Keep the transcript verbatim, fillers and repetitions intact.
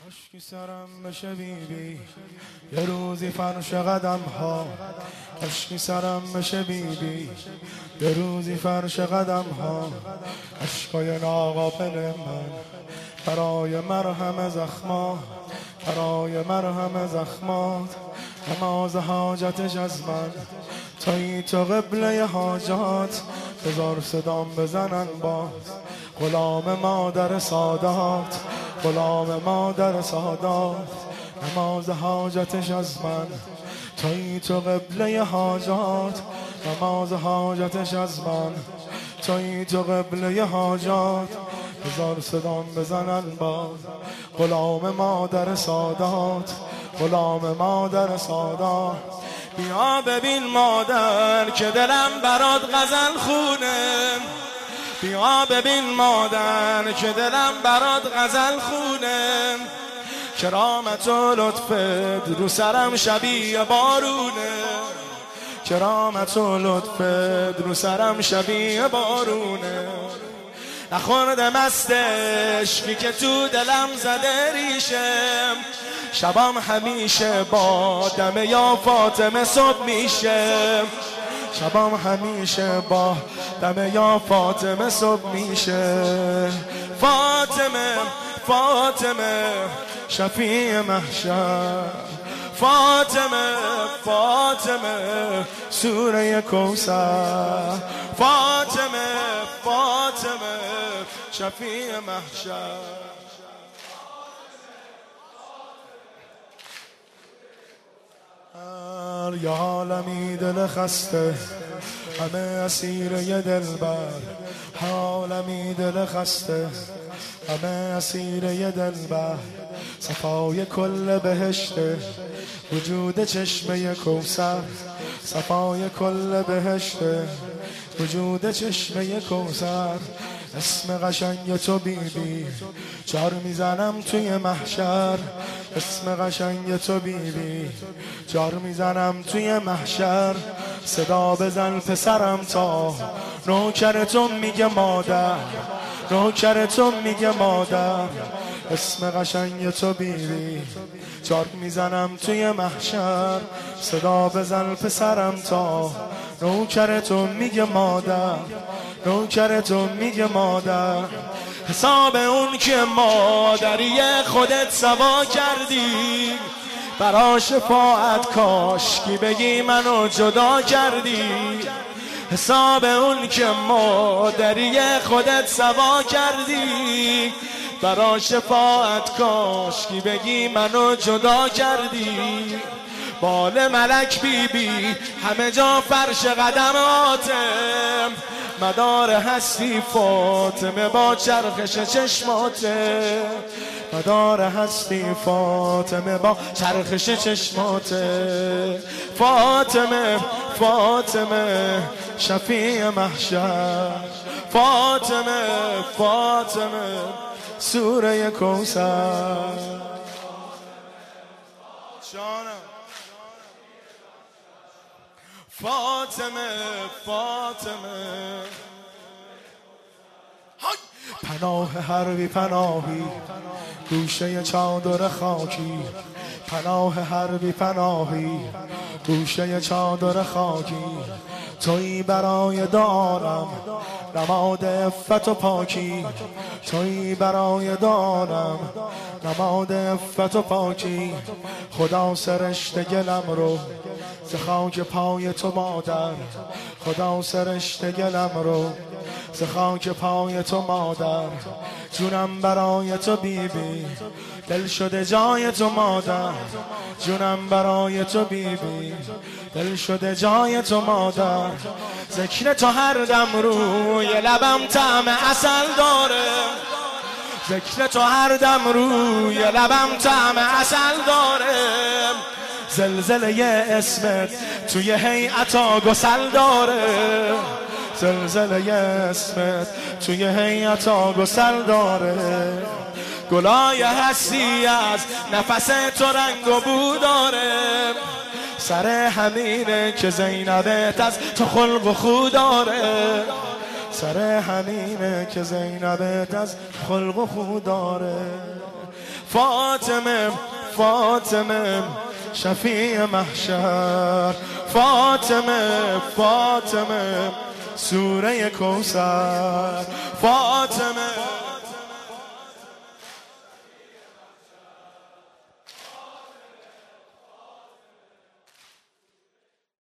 کاشکی سرم بشه بی بی یه روزی فرش قدم ها. کاشکی سرم بشه بی بی یه روزی فرش قدم ها. عشقای ناقابل من برای مرهم زخما، برای مرهم زخمات. نماز حاجتش از من توی تو قبله حاجات. بذار صدام بزنن باز غلام مادر سادات، غلام مادر سادات. نماز حاجتش از من توی تو قبله حاجات. نماز حاجتش از من توی تو قبله حاجات. بذار صدام بزنن باز غلام مادر سادات، غلام مادر سادات. بیا ببین مادر که دلم برات غزل خونه. بیا ببین مادر که دلم برات غزل خونه. کرامت و لطفت رو سرم شبیه بارونه. کرامت و لطفت رو سرم شبیه بارونه. نخورده مست عشقی که تو دلم زده ریشم. شبام همیشه با دم یا فاطمه صبح میشه. شبام همیشه با دم یا فاطمه صبح میشه. فاطمه فاطمه شفیع محشر. فاطمه فاطمه سوره کوثر. فاطمه فاطمه شفیع محشر. یه عالمی دل خسته همه اسیر یه دلبر. عالمی دل خسته همه اسیر یه دلبر. صفای کل بهشته وجود چشمه کوثر. صفای کل بهشته وجود چشمه کوثر. اسم قشنگ تو بی بی جار میزنم توی محشر. اسم قشنگ تو بی بی جار میزنم توی محشر. صدا بزن پسرم تا نوکرتون میگه مادر. نوکرتون میگه مادر. اسم قشنگ تو بی بی جار میزنم توی محشر. صدا بزن پسرم تا نوکرتون میگه مادر. نوکرتون میگه مادر. حساب اون که مادری خودت سوا کردی. برا شفاعت کاشکی بگی منو جدا کردی. حساب اون که مادری خودت سوا کردی. برا شفاعت کاشکی بگی منو جدا کردی. بال ملک بی بی همه جا فرش قدماتم. مدار هستی فاطمه با چرخش چشماته. مدار هستی فاطمه با چرخش چشماته. فاطمه فاطمه شفیع محشر. فاطمه فاطمه سوره کوثر. جانم فاطمه فاطمه پناه هر بی پناهی گوشه چادر خاکی. پناه هر بی پناهی گوشه چادر خاکی. تویی برای دارم نماد عفت و پاکی. تویی برای دارم نماد عفت و پاکی. خدا سرشت گلم رو ز خاک پای تو مادر. خدا سرشت گلم رو ز خاک پای تو مادر. جونم برای تو بی بی دل شده جای تو مادر. جونم برای تو بی بی دل شده جای تو مادر. ذکر تو هر دم روی لبم طعم عسل داره. ذکر تو هر دم روی لبم طعم عسل داره. زلزله اسمت توی هیئتا گسل داره. زلزله اسمت توی هیئتا گسل داره. گلای هستی از نفس تو رنگ و بو داره. سر همینه که زینبت از تو خلق و خو داره. سر همینه که زینبت از خلق و خو داره. فاطمه فاطمه شفیع محشر، فاطمه فاطمه سوره کوثر، فاطمه